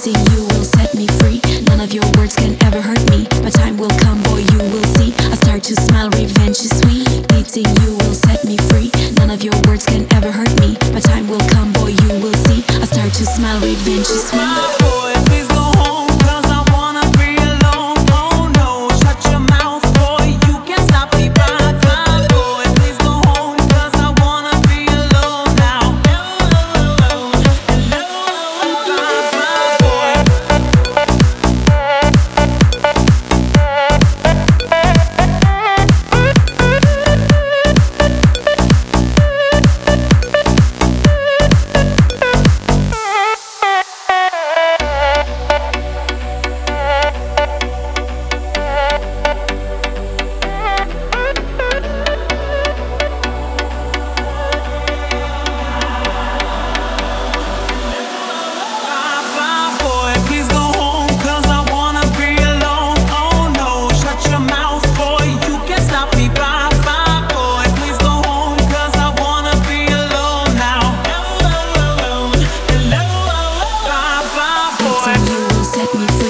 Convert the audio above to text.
Dating you will set me free. None of your words can ever hurt me, but time will come, boy, you will see. I start to smile, revenge is sweet. Dating you will set me free. None of your words can ever hurt me, but time will come, boy, you will see. I start to smile, revenge is sweet. Boy, please go home, 'cause I wanna be alone. Oh no, shut your mouth, boy, you can't stop me. Bye, bye, boy, please go home, 'cause I wanna be alone now. Alone, alone, bye, bye, boy. Dating you will set me free.